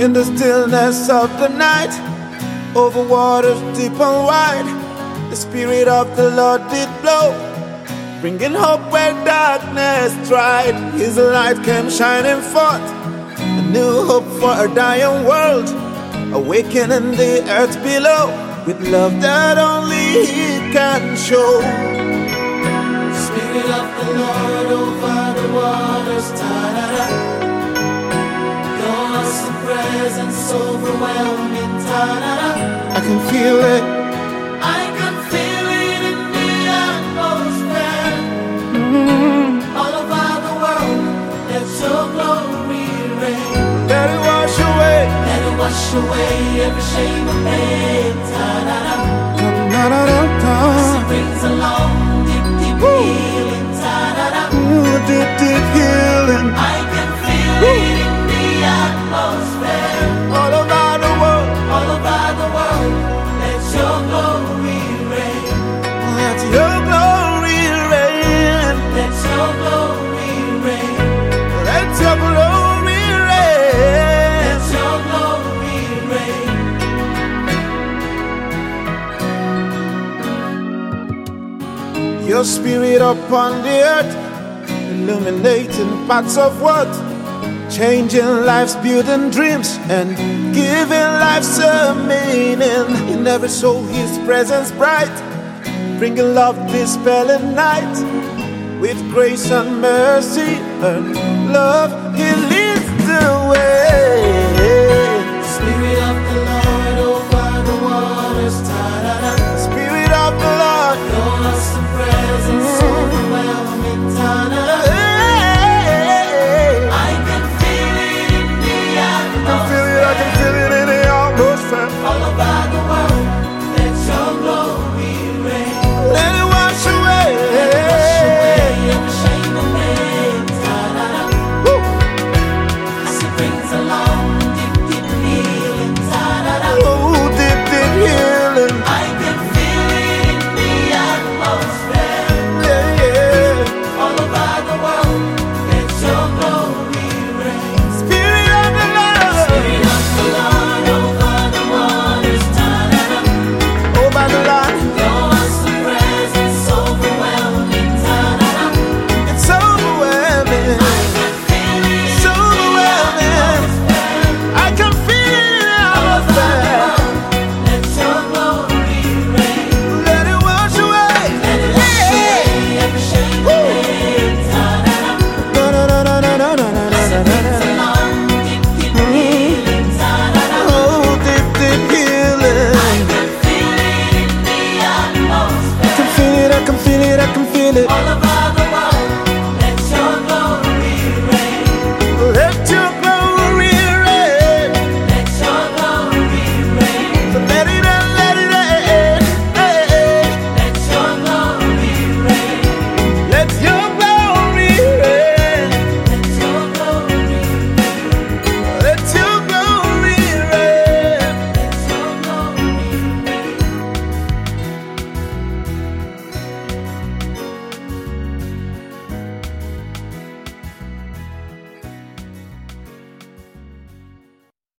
In the stillness of the night, over waters deep and wide, the Spirit of the Lord did blow, bringing hope where darkness tried. His light came shining forth, a new hope for a dying world, awakening the earth below, with love that only He can show. Spirit of the Lord over the waters, ta-da-da. Your awesome presence overwhelming, ta-da-da. I can feel it. I can feel it in the atmosphere. All over the world, let your glory reign. Let it wash away. Let it wash away every shame of pain, ta-da-da. It brings along deep, deep healing, ta-da-da. Deep, deep healing. I can feel it in the atmosphere. All over the world. All over the world, let your glory reign. Let your glory reign. Let your glory reign. Let your glory reign. Let your glory reign. Your Spirit upon the earth, illuminating paths of worth, changing lives, building dreams, and giving life some meaning. In every soul His presence bright, bringing love dispelling night. With grace and mercy and love He leads the way.